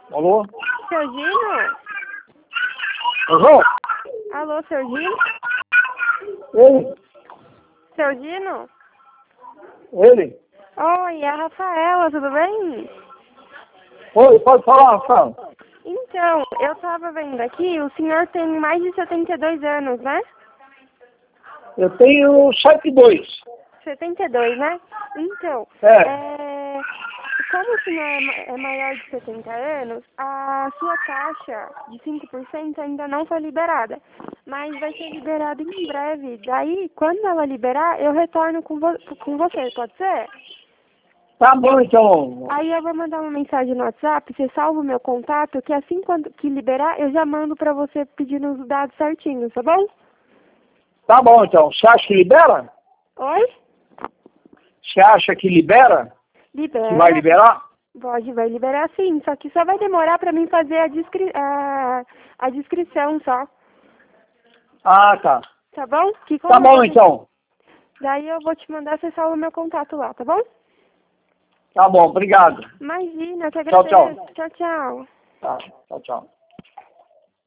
Alô? Seu Gino? Alô? Alô, seu Gino? Ele? Seu Gino? Ele? Oi, é a Rafaela, tudo bem? Oi, pode falar, Rafael? Então, eu tava vendo aqui, o senhor tem mais de 72 anos, né? Eu tenho 72. 72, né? Então, É. como o senhor é maior de 70 anos, a sua taxa de 5% ainda não foi liberada. Mas vai ser liberada em breve. Daí, quando ela liberar, eu retorno com você, pode ser? Tá bom, então. Aí eu vou mandar uma mensagem no WhatsApp, você salva o meu contato, que assim quando que liberar, eu já mando pra você pedindo os dados certinhos, tá bom? Tá bom, então. Você acha que libera? Oi? Você acha que libera? Libera. Que vai liberar? Vai liberar sim, só que só vai demorar pra mim fazer a descrição só, Ah, tá. tá bom? Que Tá como eu bom, vou então. Daí eu vou te mandar, você salva o meu contato lá, tá bom? Tá bom, obrigado. Imagina, eu que Tchau, agradeço. tchau. Tchau, tchau. Tá, tchau, tchau.